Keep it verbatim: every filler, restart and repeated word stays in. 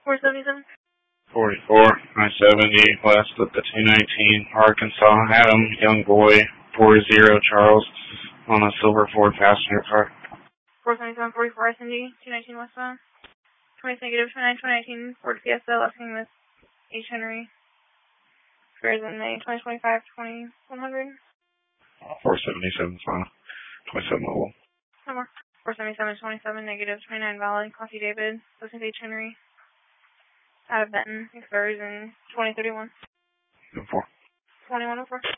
four seventy-seven. forty-four, nine seventy, west of the two nineteen, Arkansas. Adam, young boy, four zero, Charles, on a silver Ford passenger car. four seventy-seven, forty-four, S N D, two nineteen westbound. twenty negative, twenty-nine, twenty nineteen, Ford Fiesta, last name is H. Henry. Fares in May, twenty twenty-five, twenty-one hundred. four seventy-seven, fine. twenty-seven mobile. No more. four seventy-seven, twenty-seven, negative, twenty-nine, valid, Coffee David, last name is H. Henry. Out of Benton, expires in twenty thirty-one. four. twenty-one oh four.